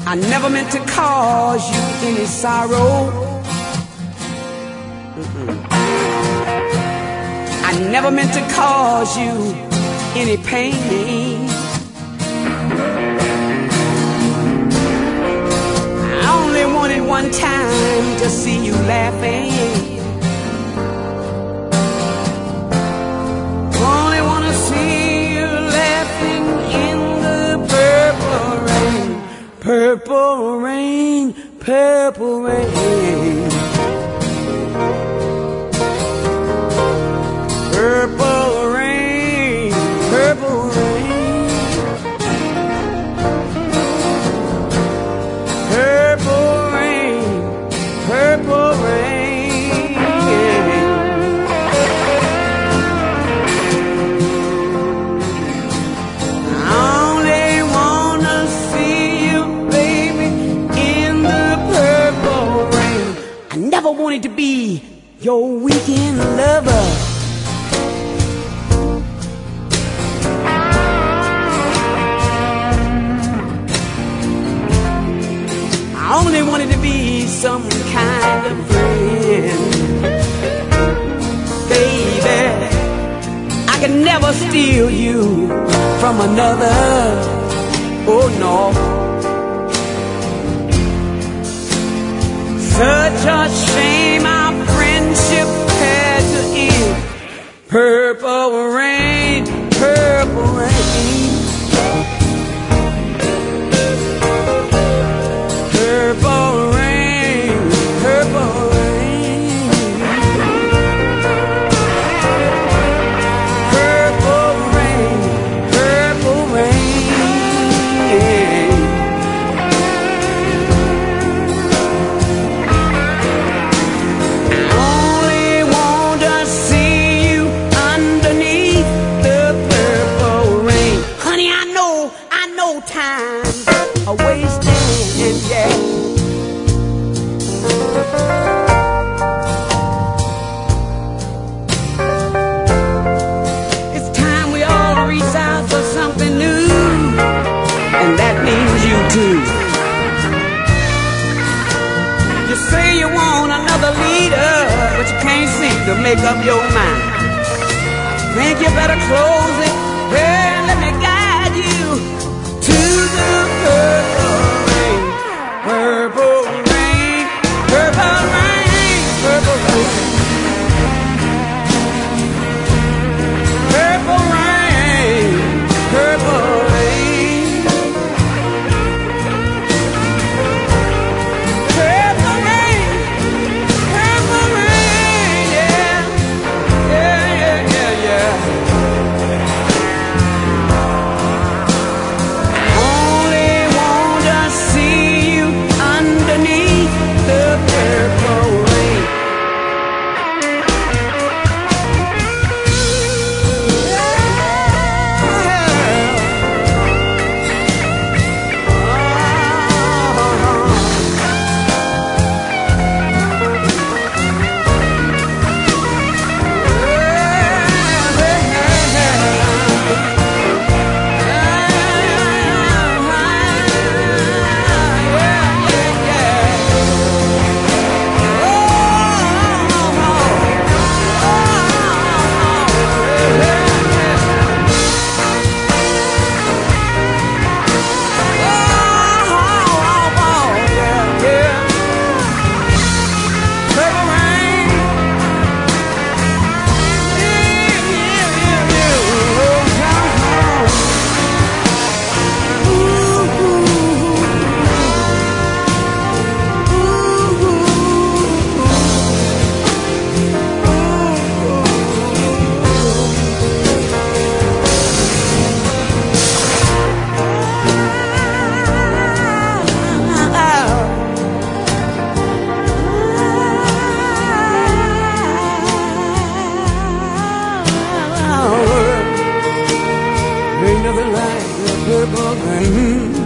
I never meant to cause you any sorrow. I never meant to cause you any pain. I only wanted one time to see you laughing. Only wanna see you laughing in the purple rain. Purple rain, purple rain. Purple rain, purple rain. Purple rain, purple rain. I only wanna see you, baby, in the purple rain. I never wanted to be your weekend lover. I only wanted to be some kind of friend. Baby, I could never steal you from another. Oh no. Such a shame our friendship had to end. Purple rain, purple rain. Purple rain, purple rain. Purple rain, purple rain. Only want to see you underneath the purple rain. Honey, I know time's a wasting, yeah. It's time we all reach out for something new, and that means you too. You say you want another leader, but you can't seem to make up your mind. Think you better close it, and let me guide you to the purple rain. Purple rain, purple rain, purple rain. Purple rain, purple rain. Purple rain, purple rain, yeah. Yeah, yeah, yeah, yeah. Only want to see you underneath the purple rain. Ain't nothing like the purple rain.